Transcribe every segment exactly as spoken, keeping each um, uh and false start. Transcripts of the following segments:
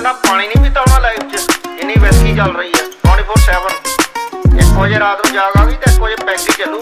ਬੰਦਾ ਪਾਣੀ ਨਹੀਂ ਪੀਤਾ ਹੋਣਾ ਲਾਈਫ 'ਚ ਇੰਨੀ ਵਿਸਕੀ ਚੱਲ ਰਹੀ ਹੈ ਟਵੈਂਟੀ ਫੋਰ ਸੈਵਨ। ਇੱਕ ਵਜੇ ਰਾਤ ਨੂੰ ਜਾਗ ਆ ਗਈ ਤੇ ਇੱਕ ਵਜੇ ਪੈਂਤੀ ਚੱਲੂ।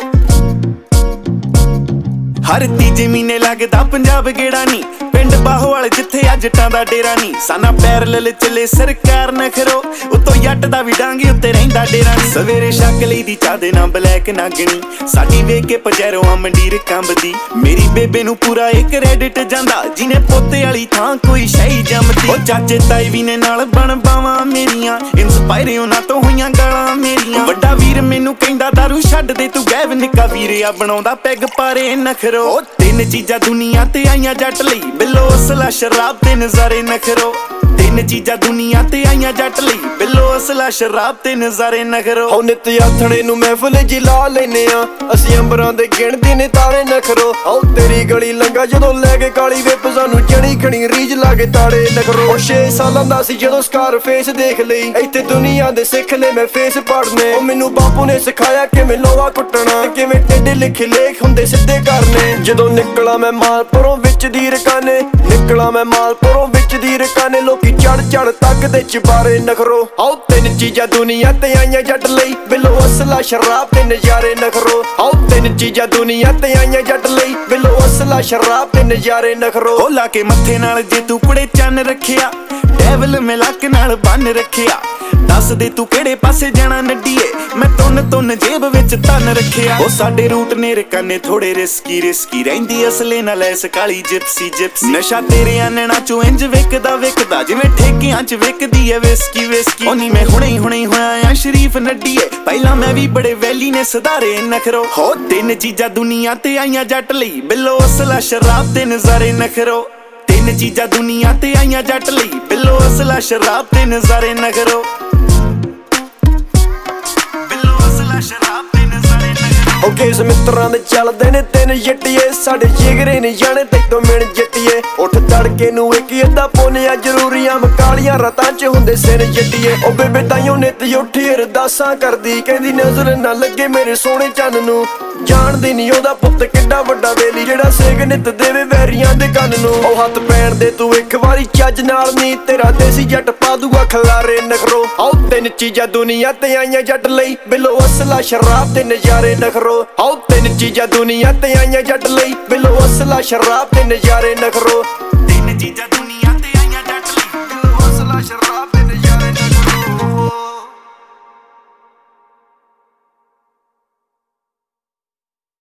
ਹਰ ਤੀਜੇ ਮਹੀਨੇ ਲੱਗਦਾ ਪੰਜਾਬ ਗੇੜਾ ਨੀ ਪਿੰਡ ਬਾਹੋਵਾਲ ਜਿੱਥੇ ਅੱਜ ਜੱਟਾਂ ਦਾ ਡੇਰਾ ਨੀ ਸਾਨਾ ਪੈਰਲਲ ਚੱਲੇ ਸਰਕਾਰ ਨਖਰੋ ਉਤੋਂ ਜੱਟ ਦਾ ਵੀ ਡਾਂਗੀ ਉੱਤੇ ਰਹਿੰਦਾ ਡੇਰਾ ਨੀ। ਸਵੇਰੇ ਛਕ ਲਈ ਦੀ ਚਾਹ ਦੇ ਨਾਲ ਬਲੈਕ ਨਾਗਣੀ ਸਾਡੀ ਵੇਖ ਕੇ ਪਜੈਰੋ ਆ ਮੰਡੀਰ ਕੰਬਦੀ ਮੇਰੀ ਬੇਬੇ ਨੂੰ ਪੂਰਾ ਇਹ ਕ੍ਰੈਡਿਟ ਜਾਂਦਾ ਜਿਹਨੇ ਪੋਤੇ ਵਾਲੀ ਥਾਂ ਕੋਈ ਸ਼ਾਹੀ ਜੰਮਦੀ। ਉਹ ਚਾਚੇ ਤਾਈ ਵੀ ਨੇ ਨਾਲ ਬਣ ਬਾਵਾਂ ਮੇਰੀਆਂ ਇੰਸਪਾਇਰ ਉਹਨਾਂ ਤੋਂ ਹੋਈਆਂ ਗਾਲਾਂ ਮੇਰੀਆਂ। ਵੱਡਾ ਵੀਰ ਮੈਨੂੰ ਕਹਿੰਦਾ ਦਾਰੂ ਛੱਡ ਦੇ ਤੂੰ ਗੈਬ ਨਿੱਕਾ ਵੀਰ ਆ ਬਣਾਉਂਦਾ ਪੈਗ ਪਾਰੇ ਨਖਰੋ। ਉਹ ਤਿੰਨ ਚੀਜ਼ਾਂ ਦੁਨੀਆ ਤੇ ਆਈਆਂ ਜੱਟ ਲਈ ਬਿੱਲੋ ਅਸਲਾ ਸ਼ਰਾਬ ਤੇ ਨਜ਼ਾਰੇ ਨਖਰੋ। ਤਿੰਨ ਚੀਜ਼ਾਂ ਦੁਨੀਆ ਤੇ ਆਈਆਂ ਜੱਟ ਲਈ ਬਿੱਲੋ ਅਸਲਾ ਸ਼ਰਾਬ ਤੇ ਨਜ਼ਾਰੇ ਨਖਰੋ। ਹੋ ਨਿੱਤ ਆਥਣੇ ਨੂੰ ਮਹਿਫਲ ਜੀ ਲਾ ਲੈਨੇ ਆ ਅਸੀਂ ਅੰਬਰਾਂ ਦੇ ਗਿਣਦੇ ਨੇ ਤਾਰੇ ਨਖਰੋ। ਆਓ ਤੇਰੀ ਗਲੀ ਲੰਗਾ ਜਦੋਂ ਲੈ ਕੇ ਕਾਲੀ ਵੇਪ ਸਾਨੂੰ ਜਣੀ ਖਣੀ ਰੀਜ ਲਾ ਕੇ ਤਾੜੇ ਨਖਰੋ। ਛੇ ਸਾਲਾਂ ਦਾ ਸੀ ਜਦੋਂ ਸਕਾਰ ਫੇਸ ਦੇਖ ਲਈ ਇੱਥੇ ਦੁਨੀਆ ਦੇ ਸਿੱਖ ਲੈ ਮੈਂ ਫੇਸ ਪੜਨੇ। ਉਹ ਮੈਨੂੰ ਬਾਪੂ ਨੇ ਸਿਖਾਇਆ ਕਿਵੇਂ ਲੋਹਾ ਕੁੱਟਣਾ ਕਿਵੇਂ ਟੇਢੇ ਲਿਖੇ ਲੇਖ ਹੁੰਦੇ ਸਿੱਧੇ ਕਰਨੇ। ਜਦੋਂ ਨਿਕਲਾ ਮੈਂ ਮਾਲਪੁਰੋਂ ਵਿੱਚ ਦੀ ਰਕਾਨੇ ਨਿਕਲਾ ਮੈਂ ਮਾਲਪੁਰੋਂ ਵਿੱਚ ਦੀ ਰਕਾਨੇ ਲੋਕੀ ਚੜ ਚੜ ਤੱਕ ਦੇ ਚਬਾਰੇ ਨਖਰੋ। ਆਓ ਤਿੰਨ ਚੀਜ਼ਾਂ ਦੁਨੀਆ ਤੇ ਆਈਆਂ ਜੱਟ ਲਈ ਬਿੱਲੋ ਅਸਲਾ ਸ਼ਰਾਬ ਤੇ ਨਜ਼ਾਰੇ ਨਖਰੋ। ਆਓ ਤਿੰਨ ਚੀਜ਼ਾਂ ਦੁਨੀਆ ਤੇ ਆਈਆਂ ਜੱਟ ਲਈ ਬਿੱਲੋ ਅਸਲਾ ਸ਼ਰਾਬ ਤੇ ਨਜ਼ਾਰੇ ਨਖਰੋ। ਉਹ ਲਾ ਕੇ ਮੱਥੇ ਨਾਲ ਜੇ ਤੂੰ ਕੁੜੇ ਚੰਨ ਰੱਖਿਆ ਡੈਵਲ ਮਿਲਕ ਨਾਲ ਬੰਨ ਰੱਖਿਆ ਦੱਸ ਦੇ ਤੂੰ ਕਿਹੜੇ ਪਾਸੇ ਜਾਣਾ ਨੱਡੀਏ ਮੈਂ ਤੁੰਨ ਤੁੰਨ ਜੇਬ ਵਿੱਚ ਧਨ ਰੱਖਿਆ। ਉਹ ਸਾਡੇ ਰੂਟ ਨੇ ਰਕਾਨੇ ਥੋੜੇ ਰਿਸਕੀ ਰਿਸਕੀ ਰਹਿੰਦੀ ਅਸਲੇ ਨਾਲ ਐਸ ਕਾਲੀ ਜਿਪਸੀ ਜਿਪਸੀ। ਨਸ਼ਾ ਤੇਰੇ ਆਨਣਾ ਚੋਂ ਇੰਜ ਵਿਕਦਾ ਵਿਕਦਾ ਜਿਵੇਂ ਠੇਕਿਆਂ ਚ ਵਿਕਦੀ ਐ ਵਿਸਕੀ ਵਿਸਕੀ। ਉਹ ਨੀ ਮੈਂ ਹੁਣੇ ਹੀ ਹੁਣੇ ਹੋਇਆ ਆ ਸ਼ਰੀਫ ਨੱਡੀਏ ਪਹਿਲਾਂ ਮੈਂ ਵੀ ਬੜੇ ਵੈਲੀ ਨੇ ਸੁਧਾਰੇ ਨਖਰੋ। ਹੋ ਤਿੰਨ ਚੀਜ਼ਾਂ ਦੁਨੀਆ ਤੇ ਆਈਆਂ ਜੱਟ ਲਈ ਬਿੱਲੋ ਅਸਲਾ ਸ਼ਰਾਬ ਤੇ ਨਜ਼ਾਰੇ ਨਖਰੋ। ਤਿੰਨ ਚੀਜ਼ਾਂ ਦੁਨੀਆ ਤੇ ਆਈਆਂ ਜੱਟ ਲਈ ਬਿੱਲੋ ਅਸਲਾ ਸ਼ਰਾਬ ਤੇ ਨਜ਼ਾਰੇ ਨਖਰੋ। ਸ਼ਰਾਬ ਤੇ ਨਜ਼ਾਰੇ ਨਖਰੋ। ਉਹ ਕੇਸ ਮਿੱਤਰਾਂ ਦੇ ਚੱਲਦੇ ਨੇ ਤਿੰਨ ਜੱਟੀਏ ਸਾਡੇ ਜਿਗਰੇ ਨਹੀਂ ਜਾਣੇ ਤੈਥੋਂ ਮਿਣ ਜੱਟੀਏ। ਉੱਠ ਤੜਕੇ ਨੂੰ ਇੱਕ ਅੱਧਾ ਪੋਨਿਆ ਜ਼ਰੂਰੀਆਂ ਮਕਾਲੀਆਂ ਰਾਤਾਂ ਚ ਹੁੰਦੇ ਸਿਰ ਜੱਟੀਏ। ਉਹ ਬੇਬੇ ਤਾਈਓ ਨਿੱਤ ਉੱਠੀ ਅਰਦਾਸਾਂ ਕਰਦੀ ਕਹਿੰਦੀ ਨਜ਼ਰ ਨਾ ਲੱਗੇ ਮੇਰੇ ਸੋਹਣੇ ਚੰਨ ਨੂੰ ਜਾਣਦੀ ਨੀ ਉਹਦਾ ਪੁੱਤ ਕਿੱਡਾ ਵੱਡਾ ਵੇਲੀ ਜਿਹੜਾ ਸੇਗ ਨਿੱਤ ਦੇਵੇ ਵੈਰੀਆਂ ਦੇ ਕੰਨ ਨੂੰ। ਉਹ ਹੱਥ ਪੈਣ ਦੇ ਤੂੰ ਇੱਕ ਵਾਰੀ ਚੱਜ ਨਾਲ ਨੀ ਤੇਰਾ ਦੇਸੀ ਜੱਟ ਪਾ ਦੂਗਾ ਖਲਾਰੇ ਨਖਰੋ। ਆਓ ਤਿੰਨ ਚੀਜ਼ਾਂ ਦੁਨੀਆ ਤੇ ਆਈਆਂ ਜੱਟ ਲਈ ਬਿੱਲੋ ਅਸਲਾ ਸ਼ਰਾਬ ਤੇ ਨਜ਼ਾਰੇ ਨਖਰੋ। ਆਓ ਤਿੰਨ ਚੀਜ਼ਾਂ ਦੁਨੀਆ ਤੇ ਆਈਆਂ ਜੱਟ ਲਈ ਬਿੱਲੋ ਅਸਲਾ ਸ਼ਰਾਬ ਤੇ ਨਜ਼ਾਰੇ ਨਖਰੋ।